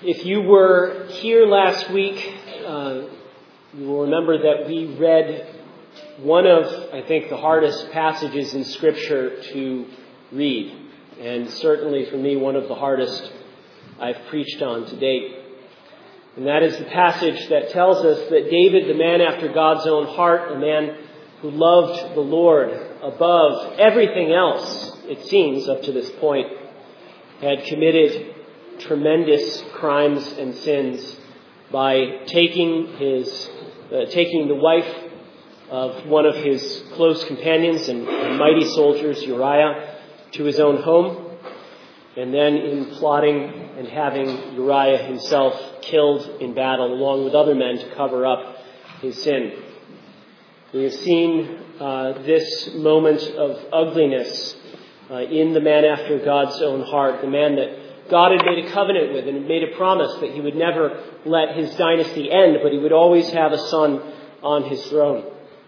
If you were here last week, you will remember that we read one of, I think, the hardest passages in Scripture to read, and certainly for me, one of the hardest I've preached on to date. And that is the passage that tells us that David, the man after God's own heart, a man who loved the Lord above everything else, it seems, up to this point, had committed tremendous crimes and sins by taking the wife of one of his close companions and mighty soldiers, Uriah, to his own home, and then in plotting and having Uriah himself killed in battle along with other men to cover up his sin. We have seen this moment of ugliness in the man after God's own heart, the man that God had made a covenant with and made a promise that he would never let his dynasty end, but he would always have a son on his throne.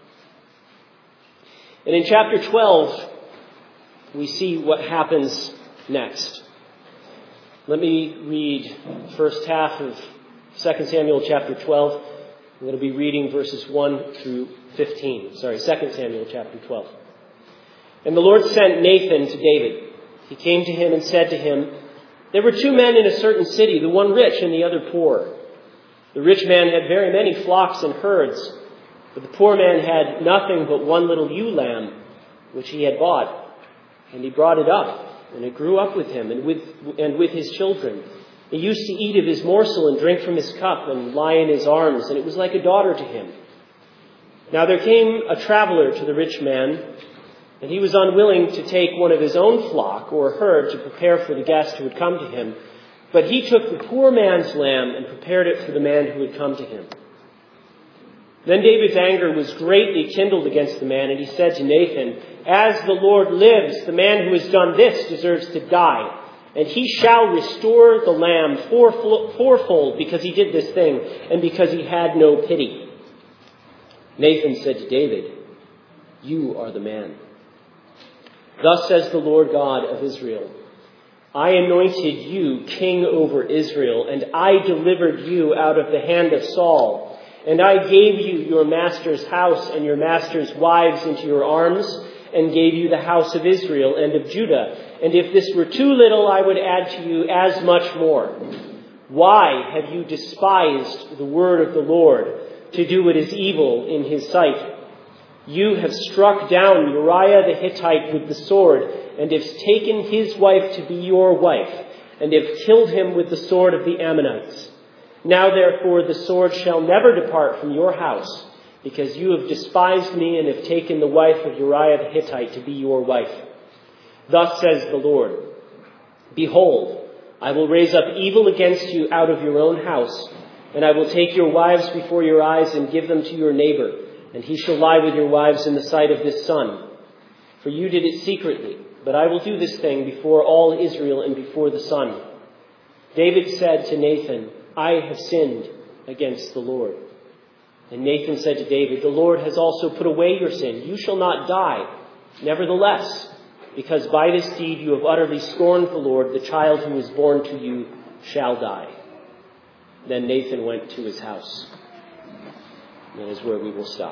And in chapter 12, we see what happens next. Let me read the first half of 2 Samuel chapter 12. I'm going to be reading verses 1 through 15. 2 Samuel chapter 12. And the Lord sent Nathan to David. He came to him and said to him, "There were two men in a certain city, the one rich and the other poor. The rich man had very many flocks and herds, but the poor man had nothing but one little ewe lamb, which he had bought. And he brought it up, and it grew up with him and with his children. He used to eat of his morsel and drink from his cup and lie in his arms, and it was like a daughter to him. Now there came a traveler to the rich man, and he was unwilling to take one of his own flock or herd to prepare for the guest who had come to him. But he took the poor man's lamb and prepared it for the man who had come to him. Then David's anger was greatly kindled against the man, and he said to Nathan, 'As the Lord lives, the man who has done this deserves to die, and he shall restore the lamb fourfold because he did this thing, and because he had no pity.' Nathan said to David, 'You are the man. Thus says the Lord God of Israel, I anointed you king over Israel, and I delivered you out of the hand of Saul. And I gave you your master's house and your master's wives into your arms, and gave you the house of Israel and of Judah. And if this were too little, I would add to you as much more. Why have you despised the word of the Lord to do what is evil in his sight? You have struck down Uriah the Hittite with the sword, and have taken his wife to be your wife, and have killed him with the sword of the Ammonites. Now therefore the sword shall never depart from your house, because you have despised me and have taken the wife of Uriah the Hittite to be your wife. Thus says the Lord, Behold, I will raise up evil against you out of your own house, and I will take your wives before your eyes and give them to your neighbor, and he shall lie with your wives in the sight of this sun. For you did it secretly, but I will do this thing before all Israel and before the sun.' David said to Nathan, 'I have sinned against the Lord.' And Nathan said to David, 'The Lord has also put away your sin. You shall not die. Nevertheless, because by this deed you have utterly scorned the Lord, the child who is born to you shall die.' Then Nathan went to his house." That is where we will stop.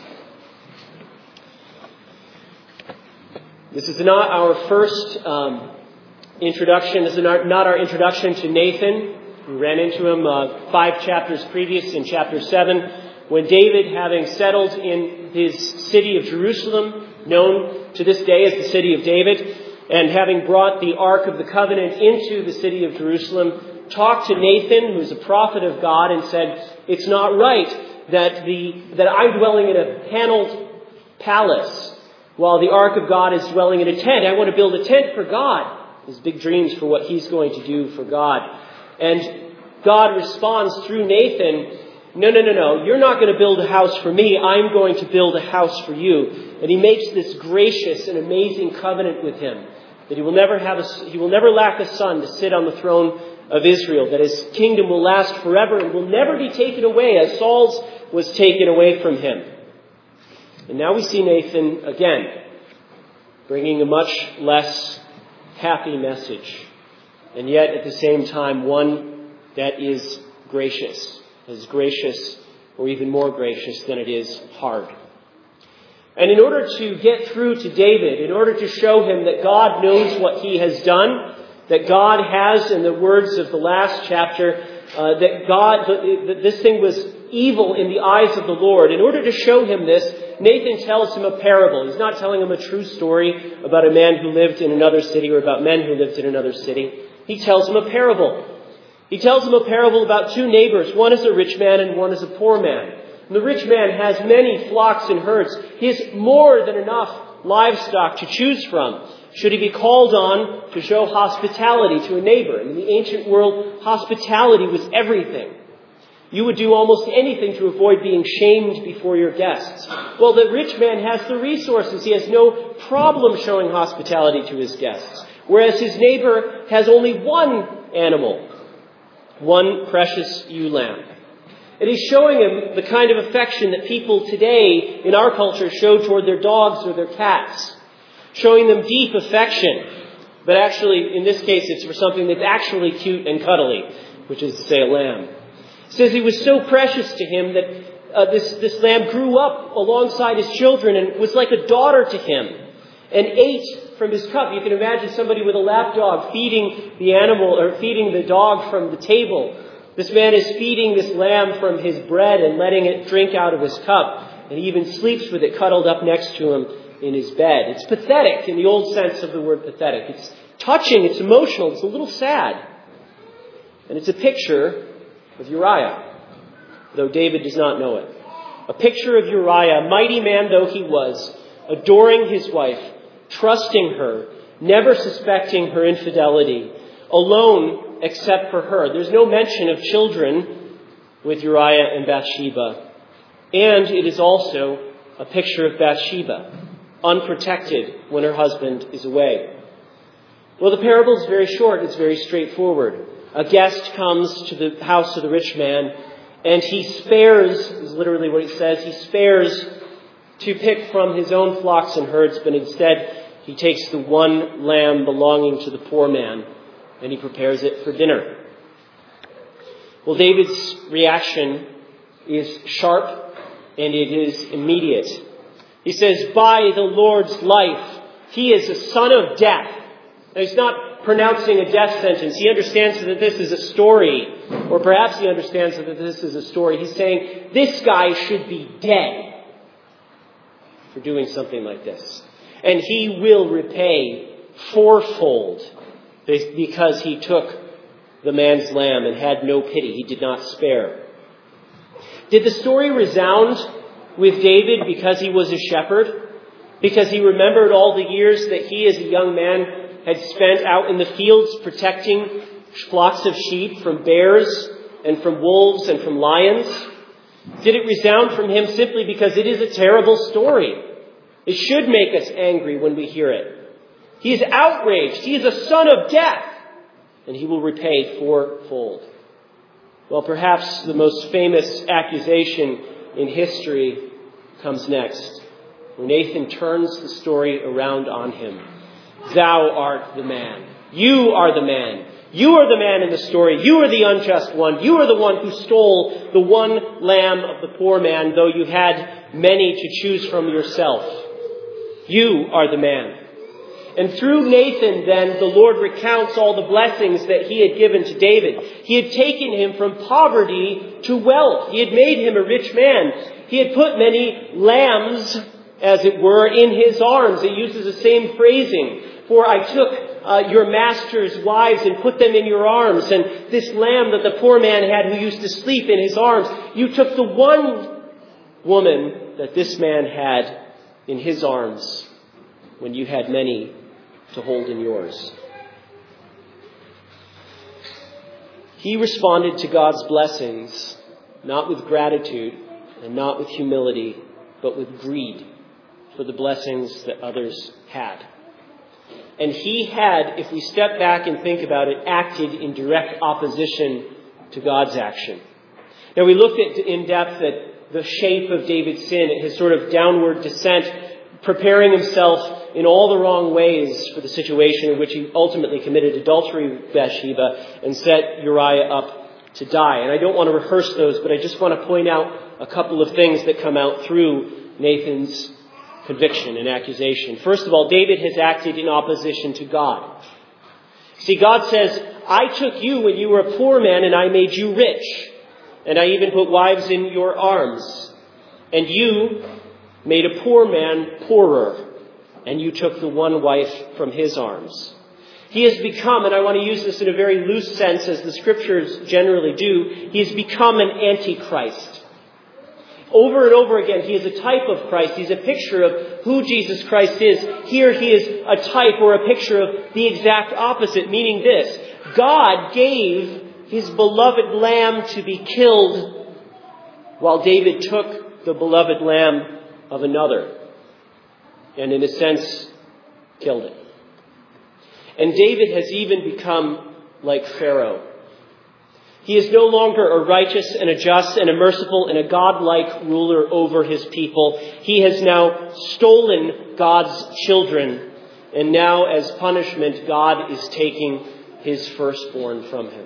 This is not our first introduction. This is not our introduction to Nathan. We ran into him 5 chapters previous in chapter 7, when David, having settled in his city of Jerusalem, known to this day as the city of David, and having brought the Ark of the Covenant into the city of Jerusalem, talked to Nathan, who's a prophet of God, and said, "It's not right that I'm dwelling in a paneled palace while the Ark of God is dwelling in a tent. I want to build a tent for God." His big dreams for what he's going to do for God. And God responds through Nathan, No. You're not going to build a house for me. I'm going to build a house for you. And he makes this gracious and amazing covenant with him that he will never lack a son to sit on the throne of Israel, that his kingdom will last forever and will never be taken away as Saul's was taken away from him. And now we see Nathan again, bringing a much less happy message, and yet at the same time one that is gracious or even more gracious than it is hard. And in order to get through to David, in order to show him that God knows what he has done, that God has, in the words of the last chapter, that this thing was evil in the eyes of the Lord. In order to show him this, Nathan tells him a parable. He's not telling him a true story about a man who lived in another city or about men who lived in another city. He tells him a parable. He tells him a parable about two neighbors. One is a rich man and one is a poor man. And the rich man has many flocks and herds. He has more than enough livestock to choose from, should he be called on to show hospitality to a neighbor. And in the ancient world, hospitality was everything. You would do almost anything to avoid being shamed before your guests. Well, the rich man has the resources. He has no problem showing hospitality to his guests. Whereas his neighbor has only one animal, one precious ewe lamb. And he's showing him the kind of affection that people today in our culture show toward their dogs or their cats. Showing them deep affection. But actually, in this case, it's for something that's actually cute and cuddly, which is to say a lamb. It says he was so precious to him that this lamb grew up alongside his children and was like a daughter to him and ate from his cup. You can imagine somebody with a lap dog feeding the animal or feeding the dog from the table. This man is feeding this lamb from his bread and letting it drink out of his cup. And he even sleeps with it cuddled up next to him in his bed. It's pathetic in the old sense of the word pathetic. It's touching, it's emotional, it's a little sad. And it's a picture of Uriah, though David does not know it. A picture of Uriah, mighty man though he was, adoring his wife, trusting her, never suspecting her infidelity, alone except for her. There's no mention of children with Uriah and Bathsheba. And it is also a picture of Bathsheba, unprotected when her husband is away. Well, the parable is very short. It's very straightforward. A guest comes to the house of the rich man, and he spares, is literally what he says, he spares to pick from his own flocks and herds, but instead he takes the one lamb belonging to the poor man, and he prepares it for dinner. Well, David's reaction is sharp, and it is immediate. He says, by the Lord's life, he is a son of death. Now, he's not pronouncing a death sentence. He understands that this is a story, or perhaps he understands that this is a story. He's saying, this guy should be dead for doing something like this. And he will repay fourfold because he took the man's lamb and had no pity. He did not spare. Did the story resound with David because he was a shepherd? Because he remembered all the years that he as a young man had spent out in the fields protecting flocks of sheep from bears and from wolves and from lions? Did it resound from him simply because it is a terrible story? It should make us angry when we hear it. He is outraged. He is a son of death, and he will repay fourfold. Well, perhaps the most famous accusation in history comes next, when Nathan turns the story around on him. Thou art the man. You are the man. You are the man in the story. You are the unjust one. You are the one who stole the one lamb of the poor man, though you had many to choose from yourself. You are the man. And through Nathan, then, the Lord recounts all the blessings that he had given to David. He had taken him from poverty to wealth. He had made him a rich man. He had put many lambs, as it were, in his arms. It uses the same phrasing. For I took your master's wives and put them in your arms. And this lamb that the poor man had who used to sleep in his arms, you took the one woman that this man had in his arms when you had many to hold in yours. He responded to God's blessings not with gratitude and not with humility, but with greed for the blessings that others had. And he had, if we step back and think about it, acted in direct opposition to God's action. Now, we looked at in depth at the shape of David's sin, at his sort of downward descent, preparing himself in all the wrong ways for the situation in which he ultimately committed adultery with Bathsheba and set Uriah up to die. And I don't want to rehearse those, but I just want to point out a couple of things that come out through Nathan's conviction and accusation. First of all, David has acted in opposition to God. See, God says, I took you when you were a poor man and I made you rich. And I even put wives in your arms. And you made a poor man poorer. And you took the one wife from his arms. He has become, and I want to use this in a very loose sense as the scriptures generally do, he has become an antichrist. Over and over again, he is a type of Christ. He's a picture of who Jesus Christ is. Here he is a type or a picture of the exact opposite, meaning this. God gave his beloved lamb to be killed while David took the beloved lamb of another and in a sense killed it. And David has even become like Pharaoh. He is no longer a righteous and a just and a merciful and a godlike ruler over his people. He has now stolen God's children. And now, as punishment, God is taking his firstborn from him.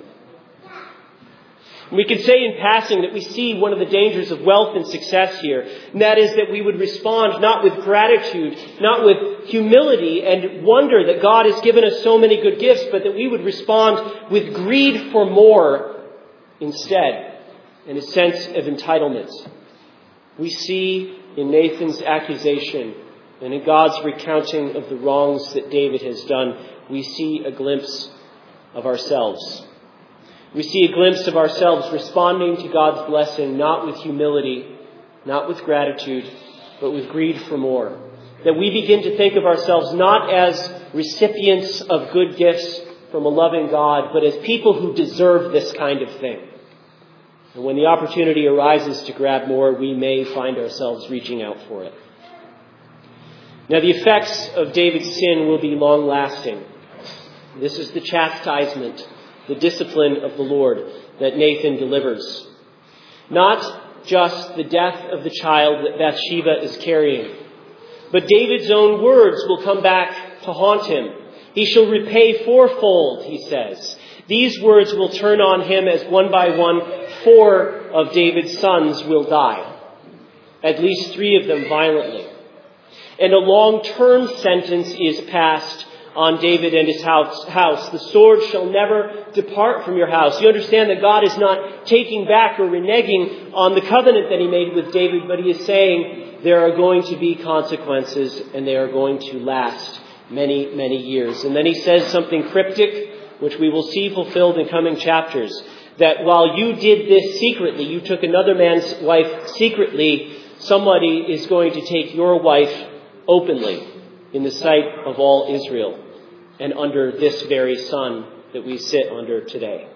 We could say in passing that we see one of the dangers of wealth and success here. And that is that we would respond not with gratitude, not with humility and wonder that God has given us so many good gifts, but that we would respond with greed for more instead, in a sense of entitlement. We see in Nathan's accusation and in God's recounting of the wrongs that David has done, we see a glimpse of ourselves. We see a glimpse of ourselves responding to God's blessing, not with humility, not with gratitude, but with greed for more. That we begin to think of ourselves not as recipients of good gifts from a loving God, but as people who deserve this kind of thing. And when the opportunity arises to grab more, we may find ourselves reaching out for it. Now, the effects of David's sin will be long-lasting. This is the chastisement, the discipline of the Lord that Nathan delivers. Not just the death of the child that Bathsheba is carrying, but David's own words will come back to haunt him. He shall repay fourfold, he says. These words will turn on him as one by one 4 of David's sons will die. At least 3 of them violently. And a long-term sentence is passed on David and his house. The sword shall never depart from your house. You understand that God is not taking back or reneging on the covenant that he made with David, but he is saying there are going to be consequences and they are going to last many, many years. And then he says something cryptic, which we will see fulfilled in coming chapters, that while you did this secretly, you took another man's wife secretly, somebody is going to take your wife openly in the sight of all Israel and under this very sun that we sit under today.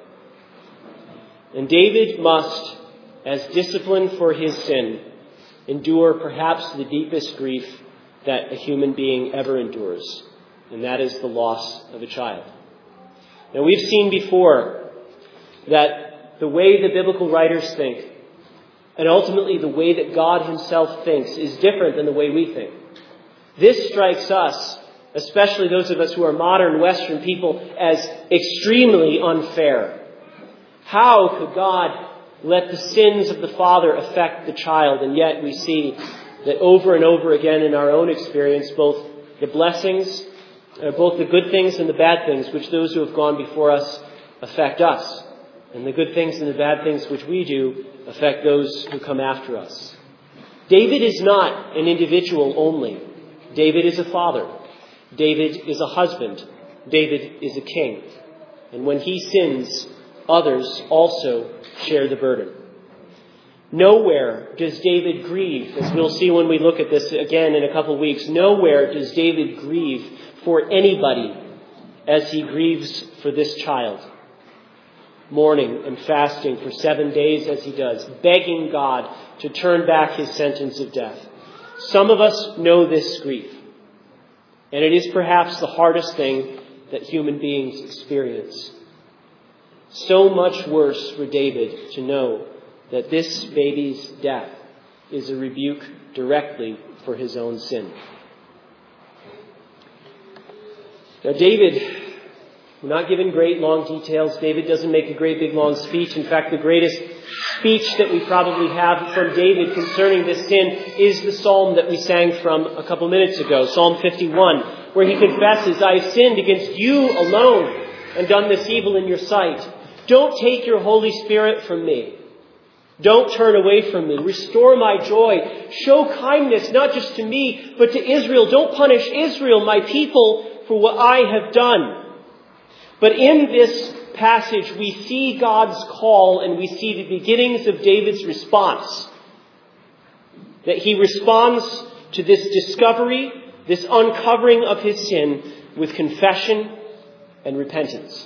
And David must, as discipline for his sin, endure perhaps the deepest grief that a human being ever endures, and that is the loss of a child. Now, we've seen before that the way the biblical writers think, and ultimately the way that God himself thinks, is different than the way we think. This strikes us, especially those of us who are modern Western people, as extremely unfair. How could God let the sins of the father affect the child? And yet we see that over and over again in our own experience, both the blessings, both the good things and the bad things which those who have gone before us affect us. And the good things and the bad things which we do affect those who come after us. David is not an individual only. David is a father. David is a husband. David is a king. And when he sins, others also share the burden. Nowhere does David grieve, as we'll see when we look at this again in a couple of weeks, nowhere does David grieve for anybody as he grieves for this child. Mourning and fasting for 7 days as he does, begging God to turn back his sentence of death. Some of us know this grief, and it is perhaps the hardest thing that human beings experience. So much worse for David to know that this baby's death is a rebuke directly for his own sin. Now, David We're not given great long details. David doesn't make a great big long speech. In fact, the greatest speech that we probably have from David concerning this sin is the psalm that we sang from a couple minutes ago, Psalm 51, where he confesses, I have sinned against you alone and done this evil in your sight. Don't take your Holy Spirit from me. Don't turn away from me. Restore my joy. Show kindness, not just to me, but to Israel. Don't punish Israel, my people, for what I have done. But in this passage, we see God's call and we see the beginnings of David's response. That he responds to this discovery, this uncovering of his sin with confession and repentance.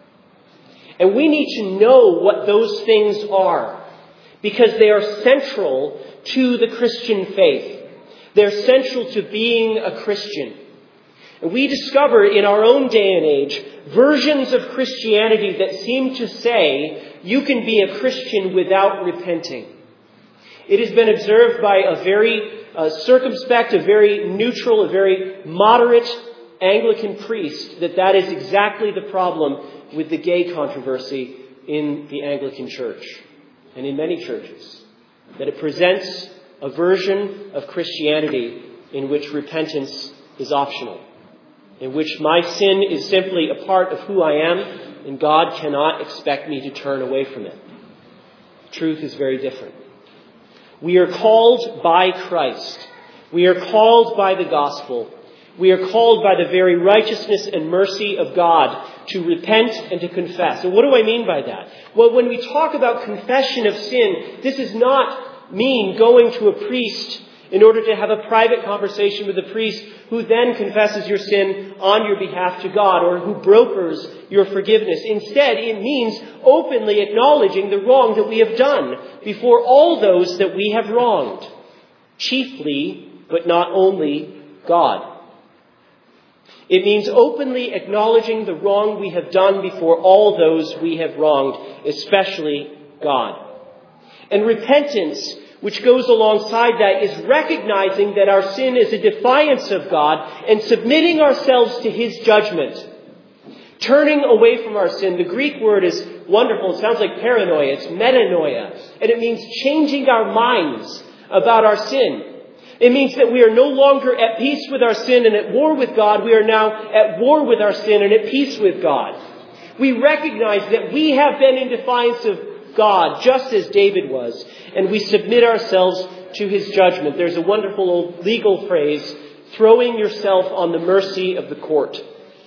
And we need to know what those things are because they are central to the Christian faith. They're central to being a Christian. And we discover in our own day and age versions of Christianity that seem to say you can be a Christian without repenting. It has been observed by a very circumspect, a very neutral, a very moderate Anglican priest that is exactly the problem with the gay controversy in the Anglican Church and in many churches. That it presents a version of Christianity in which repentance is optional. In which my sin is simply a part of who I am, and God cannot expect me to turn away from it. Truth is very different. We are called by Christ. We are called by the gospel. We are called by the very righteousness and mercy of God to repent and to confess. And what do I mean by that? Well, when we talk about confession of sin, this does not mean going to a priest in order to have a private conversation with a priest who then confesses your sin on your behalf to God or who brokers your forgiveness. Instead, it means openly acknowledging the wrong that we have done before all those that we have wronged. Chiefly, but not only, God. It means openly acknowledging the wrong we have done before all those we have wronged, especially God. And repentance, which goes alongside that, is recognizing that our sin is a defiance of God and submitting ourselves to His judgment. Turning away from our sin. The Greek word is wonderful. It sounds like paranoia. It's metanoia. And it means changing our minds about our sin. It means that we are no longer at peace with our sin and at war with God. We are now at war with our sin and at peace with God. We recognize that we have been in defiance of God, just as David was, and we submit ourselves to His judgment. There's a wonderful old legal phrase, throwing yourself on the mercy of the court.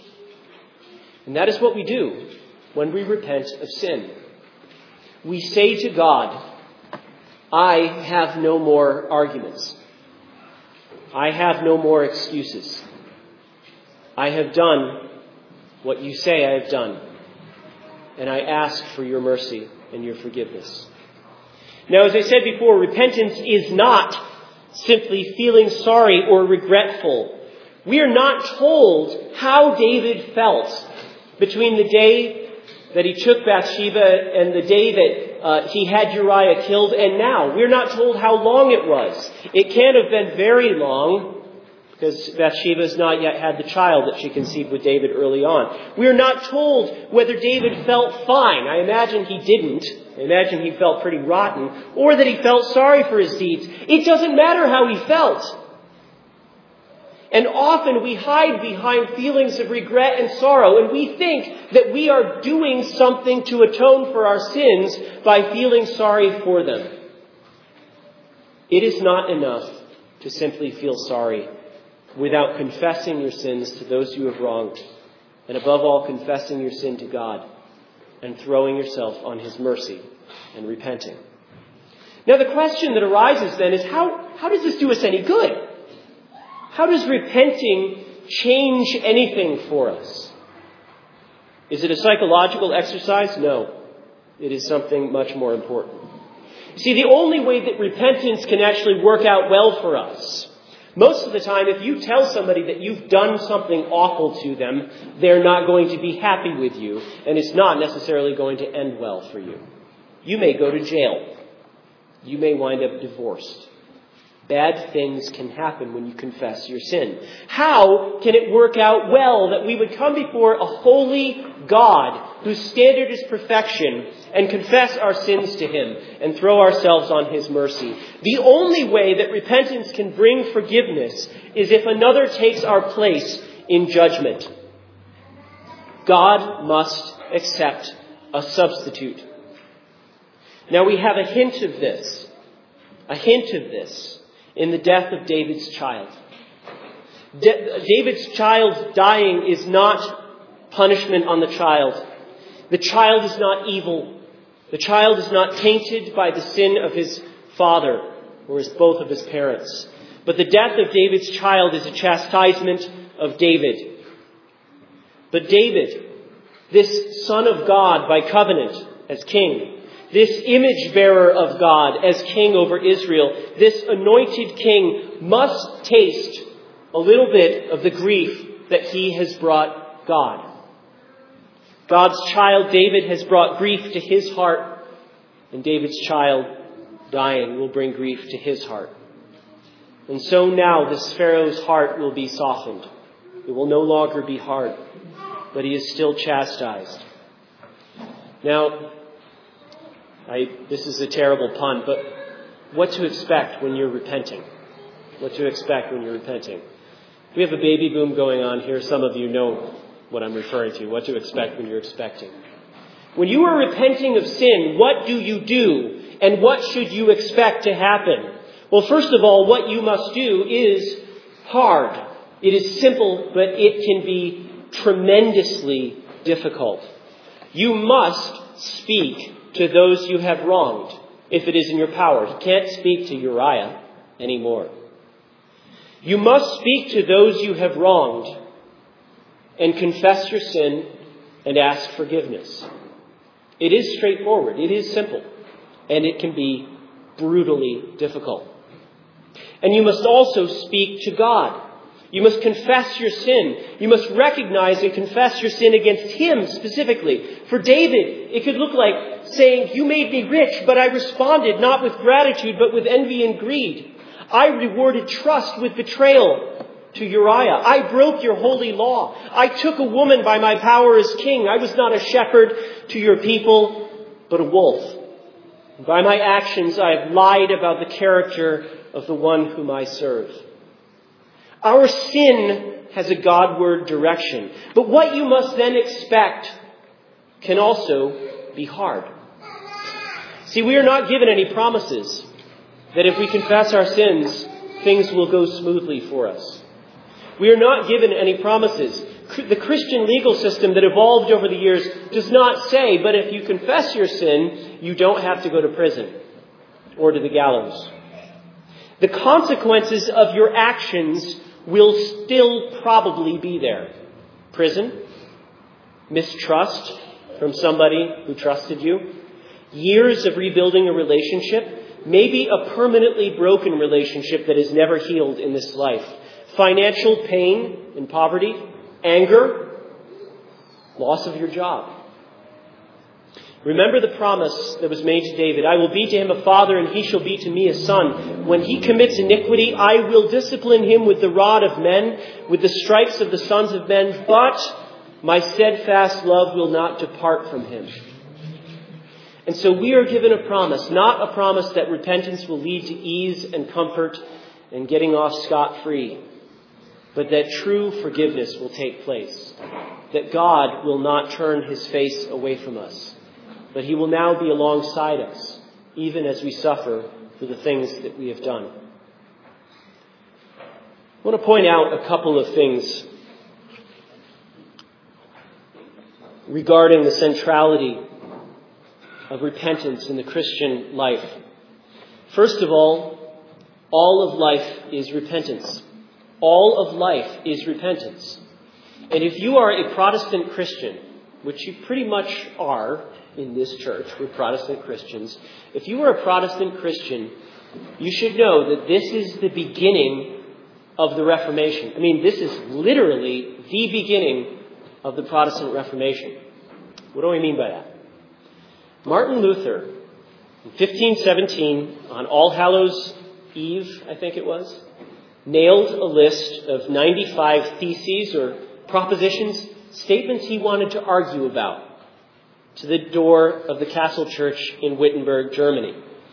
And that is what we do when we repent of sin. We say to God, I have no more arguments. I have no more excuses. I have done what you say I have done, and I ask for your mercy and your forgiveness. Now, as I said before, repentance is not simply feeling sorry or regretful. We are not told how David felt between the day that he took Bathsheba and the day that he had Uriah killed and now. We're not told how long it was. It can't have been very long, because Bathsheba has not yet had the child that she conceived with David early on. We are not told whether David felt fine. I imagine he didn't. I imagine he felt pretty rotten. Or that he felt sorry for his deeds. It doesn't matter how he felt. And often we hide behind feelings of regret and sorrow, and we think that we are doing something to atone for our sins by feeling sorry for them. It is not enough to simply feel sorry without confessing your sins to those you have wronged, and above all, confessing your sin to God and throwing yourself on His mercy and repenting. Now, the question that arises then is, how does this do us any good? How does repenting change anything for us? Is it a psychological exercise? No. It is something much more important. See, the only way that repentance can actually work out well for us, most of the time, if you tell somebody that you've done something awful to them, they're not going to be happy with you, and it's not necessarily going to end well for you. You may go to jail. You may wind up divorced. Bad things can happen when you confess your sin. How can it work out well that we would come before a holy God whose standard is perfection and confess our sins to him and throw ourselves on his mercy? The only way that repentance can bring forgiveness is if another takes our place in judgment. God must accept a substitute. Now we have a hint of this in the death of David's child. David's child dying is not punishment on the child. The child is not evil. The child is not tainted by the sin of his father or both of his parents. But the death of David's child is a chastisement of David. But David, this son of God by covenant as king, this image bearer of God as king over Israel, this anointed king must taste a little bit of the grief that he has brought God. God's child David has brought grief to his heart, and David's child dying will bring grief to his heart. And so now this Pharaoh's heart will be softened. It will no longer be hard, but he is still chastised. Now, this is a terrible pun, but what to expect when you're repenting? What to expect when you're repenting? We have a baby boom going on here. Some of you know what I'm referring to. What to expect when you're expecting. When you are repenting of sin, what do you do? And what should you expect to happen? Well, first of all, what you must do is hard. It is simple, but it can be tremendously difficult. You must speak to those you have wronged, if it is in your power. You can't speak to Uriah anymore. You must speak to those you have wronged and confess your sin and ask forgiveness. It is straightforward. It is simple. And it can be brutally difficult. And you must also speak to God. You must confess your sin. You must recognize and confess your sin against him specifically. For David, it could look like saying, "You made me rich, but I responded not with gratitude, but with envy and greed. I rewarded trust with betrayal to Uriah. I broke your holy law. I took a woman by my power as king. I was not a shepherd to your people, but a wolf. By my actions, I have lied about the character of the one whom I serve." Our sin has a Godward direction. But what you must then expect can also be hard. See, we are not given any promises that if we confess our sins, things will go smoothly for us. We are not given any promises. The Christian legal system that evolved over the years does not say, but if you confess your sin, you don't have to go to prison or to the gallows. The consequences of your actions will still probably be there. Prison, mistrust from somebody who trusted you, years of rebuilding a relationship, maybe a permanently broken relationship that is never healed in this life, financial pain and poverty, anger, loss of your job. Remember the promise that was made to David. "I will be to him a father, and he shall be to me a son. When he commits iniquity, I will discipline him with the rod of men, with the stripes of the sons of men, but my steadfast love will not depart from him." And so we are given a promise, not a promise that repentance will lead to ease and comfort and getting off scot-free, but that true forgiveness will take place, that God will not turn his face away from us, but he will now be alongside us, even as we suffer for the things that we have done. I want to point out a couple of things regarding the centrality of repentance in the Christian life. First of all of life is repentance. All of life is repentance. And if you are a Protestant Christian, which you pretty much are in this church, we're Protestant Christians. If you are a Protestant Christian, you should know that this is the beginning of the Reformation. I mean, this is literally the beginning of the Protestant Reformation. What do I mean by that? Martin Luther, in 1517, on All Hallows Eve, I think it was, nailed a list of 95 theses or propositions, statements he wanted to argue about, to the door of the Castle Church in Wittenberg, Germany.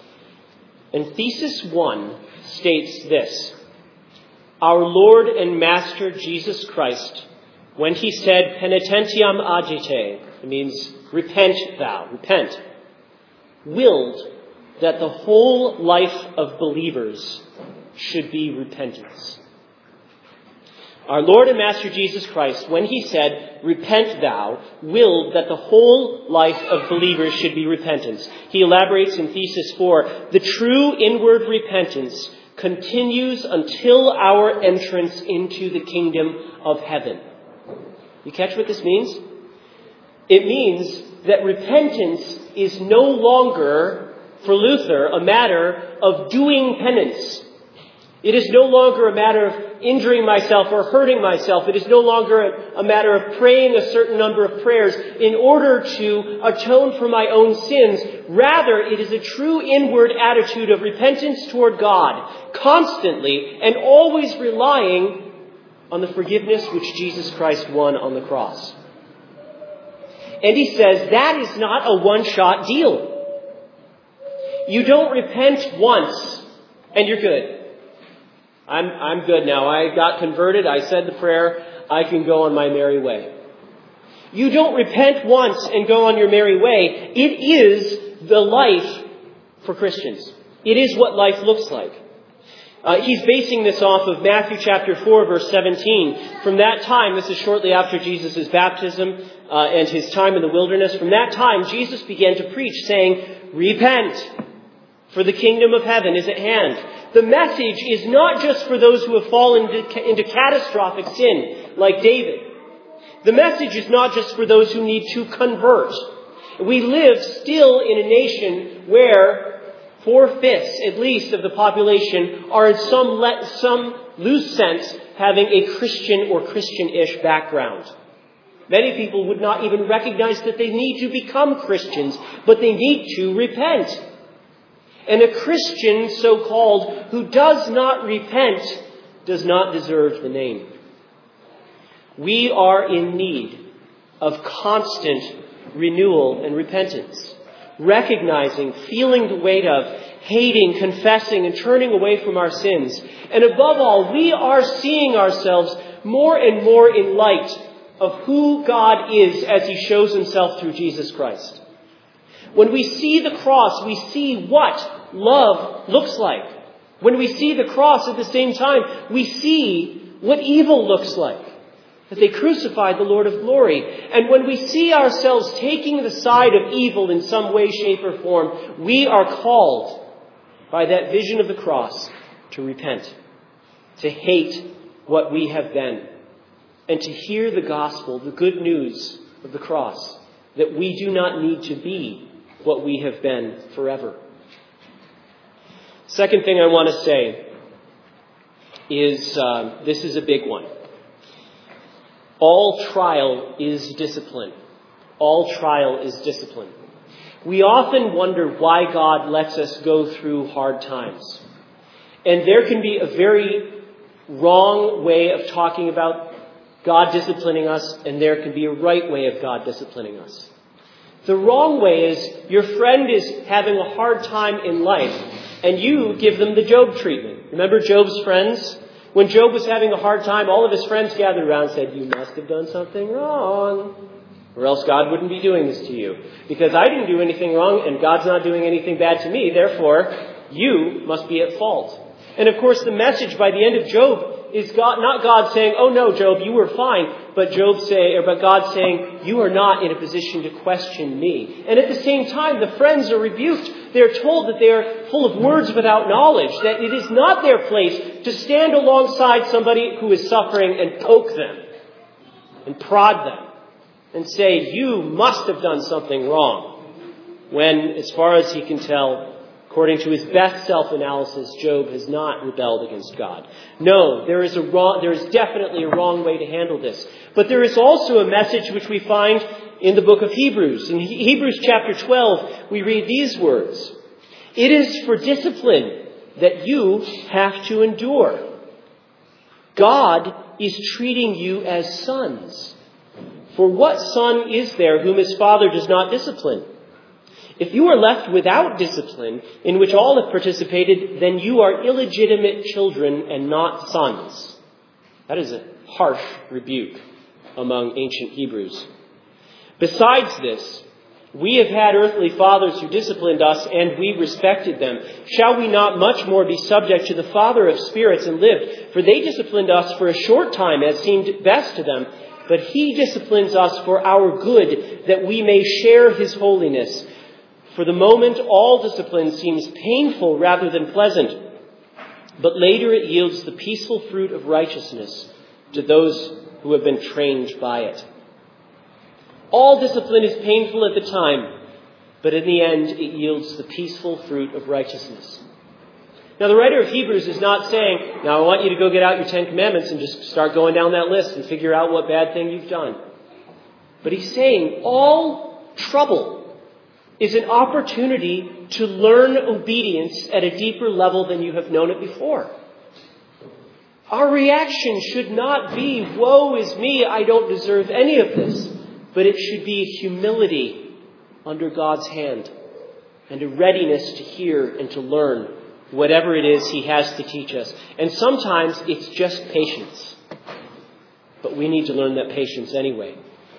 And thesis 1 states this: Our Lord and Master Jesus Christ, when he said, penitentiam agite, it means repent thou, repent, willed that the whole life of believers should be repentance. Our Lord and Master Jesus Christ, when he said, repent thou, willed that the whole life of believers should be repentance. He elaborates in thesis 4, the true inward repentance continues until our entrance into the kingdom of heaven. You catch what this means? It means that repentance is no longer, for Luther, a matter of doing penance. It is no longer a matter of injuring myself or hurting myself. It is no longer a matter of praying a certain number of prayers in order to atone for my own sins. Rather, it is a true inward attitude of repentance toward God, constantly and always relying on the forgiveness which Jesus Christ won on the cross. And he says that is not a one-shot deal. You don't repent once and you're good. I'm good now. I got converted. I said the prayer. I can go on my merry way. You don't repent once and go on your merry way. It is the life for Christians. It is what life looks like. He's basing this off of Matthew chapter 4, verse 17. From that time, this is shortly after Jesus' baptism and his time in the wilderness. From that time, Jesus began to preach, saying, repent, for the kingdom of heaven is at hand. The message is not just for those who have fallen into catastrophic sin, like David. The message is not just for those who need to convert. We live still in a nation where 4/5 at least of the population are in some loose sense having a Christian or Christian-ish background. Many people would not even recognize that they need to become Christians, but they need to repent. And a Christian, so-called, who does not repent, does not deserve the name. We are in need of constant renewal and repentance, recognizing, feeling the weight of, hating, confessing, and turning away from our sins. And above all, we are seeing ourselves more and more in light of who God is as he shows himself through Jesus Christ. When we see the cross, we see what love looks like. When we see the cross at the same time, we see what evil looks like. That they crucified the Lord of glory. And when we see ourselves taking the side of evil in some way, shape, or form, we are called by that vision of the cross to repent, to hate what we have been, and to hear the gospel, the good news of the cross, that we do not need to be what we have been forever. Second thing I want to say is, this is a big one. All trial is discipline. All trial is discipline. We often wonder why God lets us go through hard times. And there can be a very wrong way of talking about God disciplining us, and there can be a right way of God disciplining us. The wrong way is your friend is having a hard time in life, and you give them the Job treatment. Remember Job's friends? When Job was having a hard time, all of his friends gathered around and said, you must have done something wrong, or else God wouldn't be doing this to you. Because I didn't do anything wrong, and God's not doing anything bad to me, therefore, you must be at fault. And of course, the message by the end of Job is not God saying, oh no, Job, you were fine, but God saying, you are not in a position to question me. And at the same time, the friends are rebuked. They're told that they are full of words without knowledge, that it is not their place to stand alongside somebody who is suffering and poke them and prod them and say, you must have done something wrong. When, as far as he can tell, according to his best self-analysis, Job has not rebelled against God. No, there is definitely a wrong way to handle this. But there is also a message which we find in the book of Hebrews. In Hebrews chapter 12, we read these words. It is for discipline that you have to endure. God is treating you as sons. For what son is there whom his father does not discipline? If you are left without discipline, in which all have participated, then you are illegitimate children and not sons. That is a harsh rebuke among ancient Hebrews. Besides this, we have had earthly fathers who disciplined us, and we respected them. Shall we not much more be subject to the Father of spirits and live? For they disciplined us for a short time, as seemed best to them. But he disciplines us for our good, that we may share his holiness. For the moment, all discipline seems painful rather than pleasant. But later it yields the peaceful fruit of righteousness to those who have been trained by it. All discipline is painful at the time, but in the end it yields the peaceful fruit of righteousness. Now the writer of Hebrews is not saying, now I want you to go get out your 10 Commandments and just start going down that list and figure out what bad thing you've done. But he's saying all trouble is an opportunity to learn obedience at a deeper level than you have known it before. Our reaction should not be, woe is me, I don't deserve any of this. But it should be humility under God's hand and a readiness to hear and to learn whatever it is he has to teach us. And sometimes it's just patience. But we need to learn that patience anyway.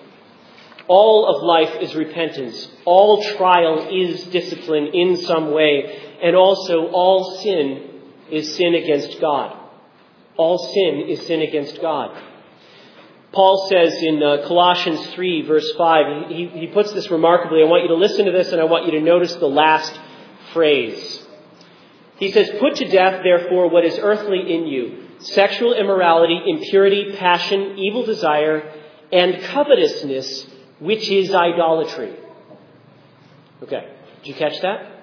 All of life is repentance. All trial is discipline in some way. And also all sin is sin against God. All sin is sin against God. Paul says in Colossians 3, verse 5, he puts this remarkably. I want you to listen to this and I want you to notice the last phrase. He says, put to death, therefore, what is earthly in you, sexual immorality, impurity, passion, evil desire, and covetousness, which is idolatry. Okay, did you catch that?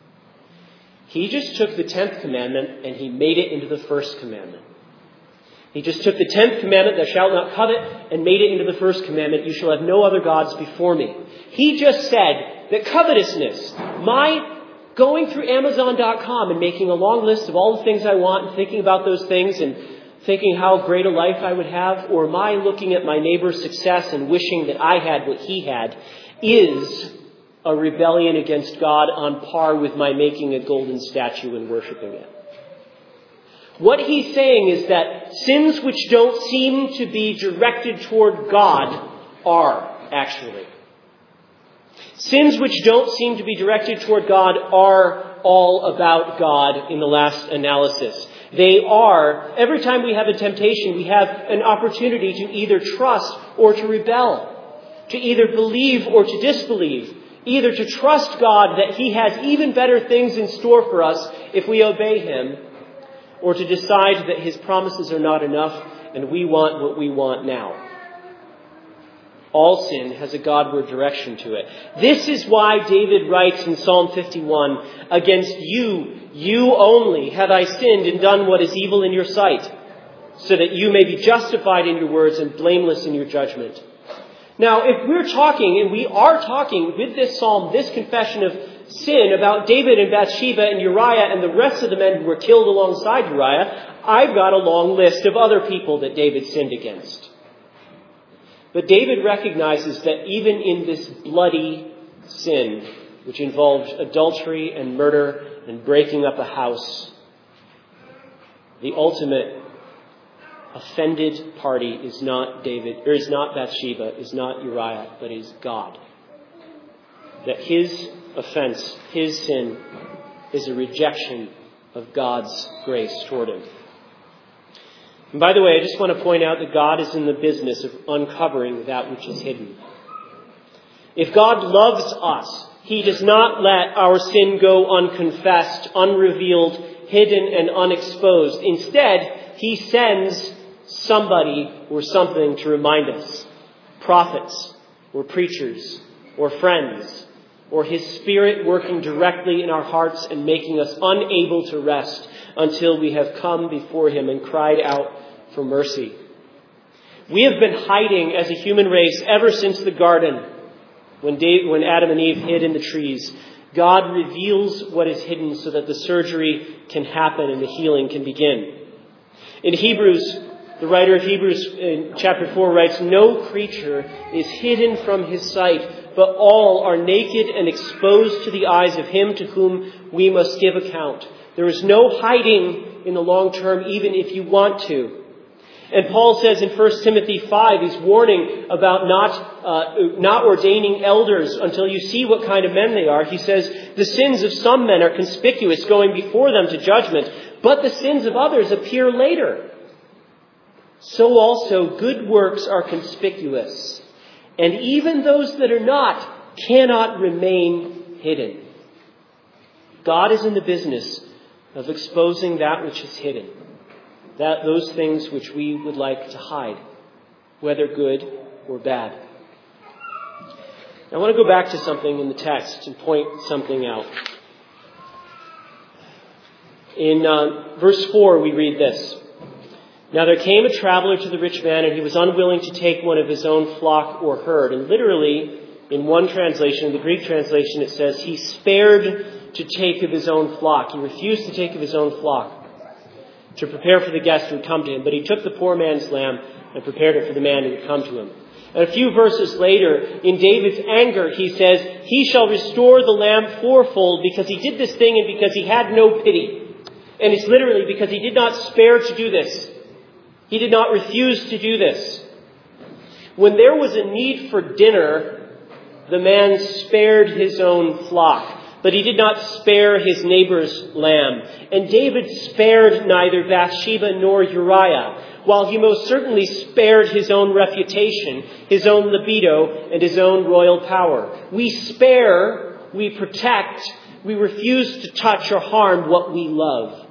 He just took the 10th commandment and he made it into the first commandment. He just took the 10th commandment, thou shalt not covet, and made it into the first commandment, you shall have no other gods before me. He just said that covetousness, my going through Amazon.com and making a long list of all the things I want and thinking about those things and thinking how great a life I would have, or my looking at my neighbor's success and wishing that I had what he had, is a rebellion against God on par with my making a golden statue and worshiping it. What he's saying is that sins which don't seem to be directed toward God are actually. Sins which don't seem to be directed toward God are all about God in the last analysis. They are, every time we have a temptation, we have an opportunity to either trust or to rebel, to either believe or to disbelieve, either to trust God that he has even better things in store for us if we obey him, or to decide that his promises are not enough and we want what we want now. All sin has a Godward direction to it. This is why David writes in Psalm 51, against you only have I sinned and done what is evil in your sight, so that you may be justified in your words and blameless in your judgment. Now, if we're talking, and we are talking with this psalm, this confession of sin about David and Bathsheba and Uriah and the rest of the men who were killed alongside Uriah, I've got a long list of other people that David sinned against. But David recognizes that even in this bloody sin, which involved adultery and murder and breaking up a house, the ultimate offended party is not David, or is not Bathsheba, is not Uriah, but is God. That his offense, his sin, is a rejection of God's grace toward him. And by the way, I just want to point out that God is in the business of uncovering that which is hidden. If God loves us, he does not let our sin go unconfessed, unrevealed, hidden, and unexposed. Instead, he sends somebody or something to remind us. Prophets, or preachers, or friends, or his Spirit working directly in our hearts and making us unable to rest until we have come before him and cried out for mercy. We have been hiding as a human race ever since the garden, when Adam and Eve hid in the trees. God reveals what is hidden so that the surgery can happen and the healing can begin. In Hebrews, the writer of Hebrews in chapter 4 writes, "No creature is hidden from his sight, but all are naked and exposed to the eyes of him to whom we must give account." There is no hiding in the long term, even if you want to. And Paul says in 1 Timothy 5, he's warning about not ordaining elders until you see what kind of men they are. He says, "The sins of some men are conspicuous, going before them to judgment, but the sins of others appear later. So also good works are conspicuous, and even those that are not cannot remain hidden." God is in the business of exposing that which is hidden, those things which we would like to hide, whether good or bad. I want to go back to something in the text and point something out. In verse 4, we read this. "Now there came a traveler to the rich man, and he was unwilling to take one of his own flock or herd." And literally, in one translation, in the Greek translation, it says, he spared to take of his own flock. He refused to take of his own flock to prepare for the guest who would come to him. But he took the poor man's lamb and prepared it for the man who would come to him. And a few verses later, in David's anger, he says, "He shall restore the lamb fourfold because he did this thing and because he had no pity." And it's literally because he did not spare to do this. He did not refuse to do this. When there was a need for dinner, the man spared his own flock, but he did not spare his neighbor's lamb. And David spared neither Bathsheba nor Uriah, while he most certainly spared his own reputation, his own libido, and his own royal power. We spare, we protect, we refuse to touch or harm what we love.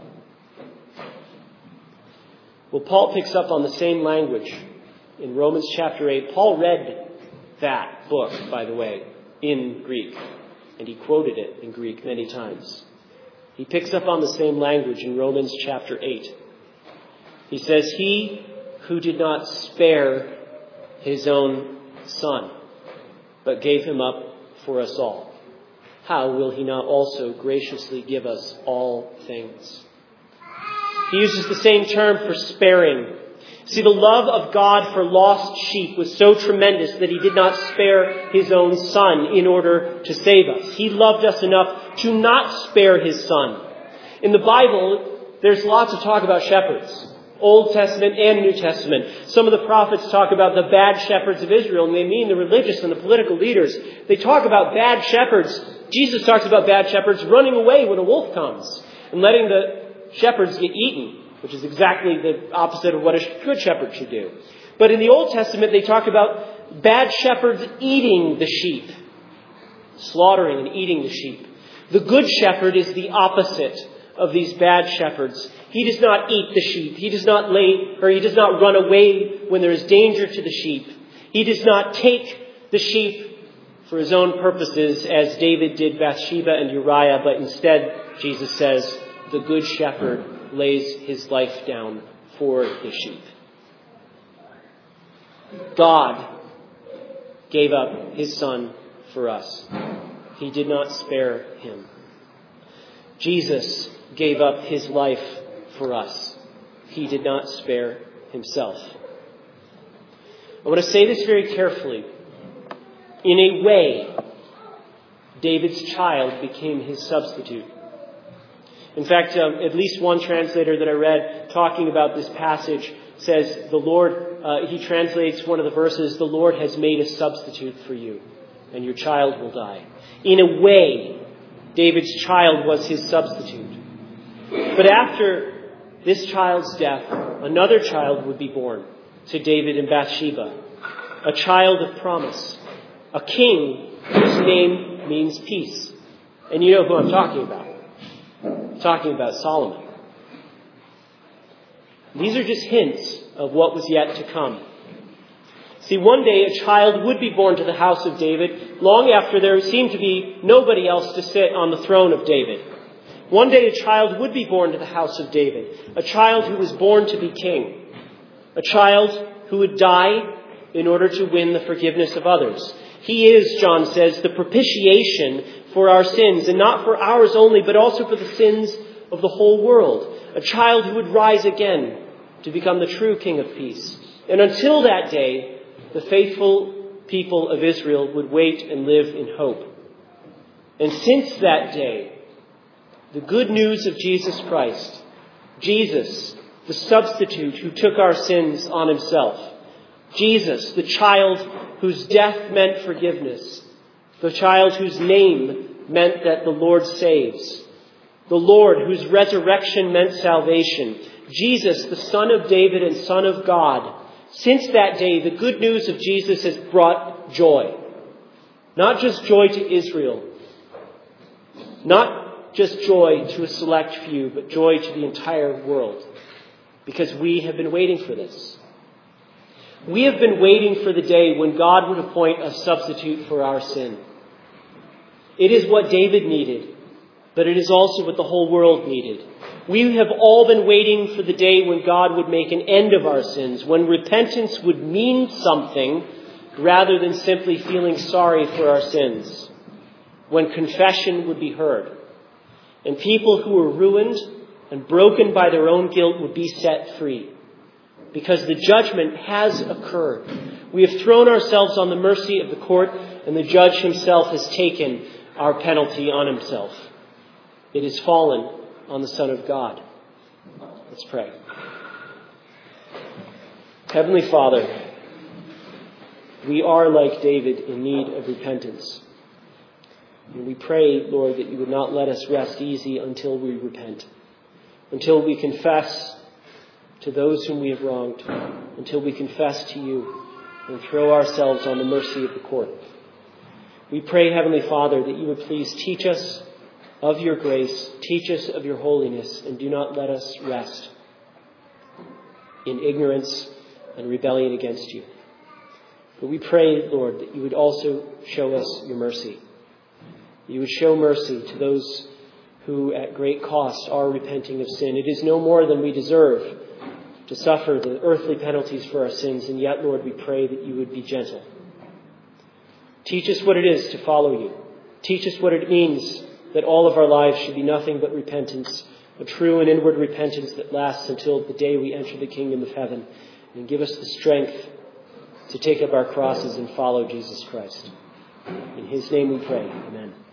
Well, Paul picks up on the same language in Romans chapter 8. Paul read that book, by the way, in Greek, and he quoted it in Greek many times. He picks up on the same language in Romans chapter 8. He says, "He who did not spare his own son, but gave him up for us all, how will he not also graciously give us all things?" He uses the same term for sparing. See, the love of God for lost sheep was so tremendous that he did not spare his own son in order to save us. He loved us enough to not spare his son. In the Bible, there's lots of talk about shepherds, Old Testament and New Testament. Some of the prophets talk about the bad shepherds of Israel, and they mean the religious and the political leaders. They talk about bad shepherds. Jesus talks about bad shepherds running away when a wolf comes and letting the shepherds get eaten, which is exactly the opposite of what a good shepherd should do. But in the Old Testament, they talk about bad shepherds eating the sheep, slaughtering and eating the sheep. The good shepherd is the opposite of these bad shepherds. He does not eat the sheep. He does not run away when there is danger to the sheep. He does not take the sheep for his own purposes as David did Bathsheba and Uriah, but instead, Jesus says, the good shepherd lays his life down for the sheep. God gave up his son for us. He did not spare him. Jesus gave up his life for us. He did not spare himself. I want to say this very carefully. In a way, David's child became his substitute. In fact, at least one translator that I read talking about this passage says the Lord, he translates one of the verses, "The Lord has made a substitute for you, and your child will die." In a way, David's child was his substitute. But after this child's death, another child would be born to David and Bathsheba, a child of promise, a king whose name means peace. And you know who I'm talking about. I'm talking about Solomon. These are just hints of what was yet to come. See, one day a child would be born to the house of David, long after there seemed to be nobody else to sit on the throne of David. One day a child would be born to the house of David, a child who was born to be king, a child who would die in order to win the forgiveness of others. He is, John says, the propitiation for our sins, and not for ours only, but also for the sins of the whole world. A child who would rise again to become the true King of peace. And until that day, the faithful people of Israel would wait and live in hope. And since that day, the good news of Jesus Christ, Jesus, the substitute who took our sins on himself, Jesus, the child whose death meant forgiveness, the child whose name meant that the Lord saves, the Lord whose resurrection meant salvation, Jesus, the Son of David and Son of God. Since that day, the good news of Jesus has brought joy. Not just joy to Israel, not just joy to a select few, but joy to the entire world. Because we have been waiting for this. We have been waiting for the day when God would appoint a substitute for our sin. It is what David needed, but it is also what the whole world needed. We have all been waiting for the day when God would make an end of our sins, when repentance would mean something rather than simply feeling sorry for our sins, when confession would be heard, and people who were ruined and broken by their own guilt would be set free. Because the judgment has occurred. We have thrown ourselves on the mercy of the court, and the judge himself has taken our penalty on himself. It has fallen on the Son of God. Let's pray. Heavenly Father, we are like David in need of repentance. And we pray, Lord, that you would not let us rest easy until we repent, until we confess to those whom we have wronged, until we confess to you and throw ourselves on the mercy of the court. We pray, Heavenly Father, that you would please teach us of your grace, teach us of your holiness, and do not let us rest in ignorance and rebellion against you. But we pray, Lord, that you would also show us your mercy. You would show mercy to those who at great cost are repenting of sin. It is no more than we deserve to suffer the earthly penalties for our sins, and yet, Lord, we pray that you would be gentle. Teach us what it is to follow you. Teach us what it means that all of our lives should be nothing but repentance, a true and inward repentance that lasts until the day we enter the kingdom of heaven. And give us the strength to take up our crosses and follow Jesus Christ. In his name we pray. Amen.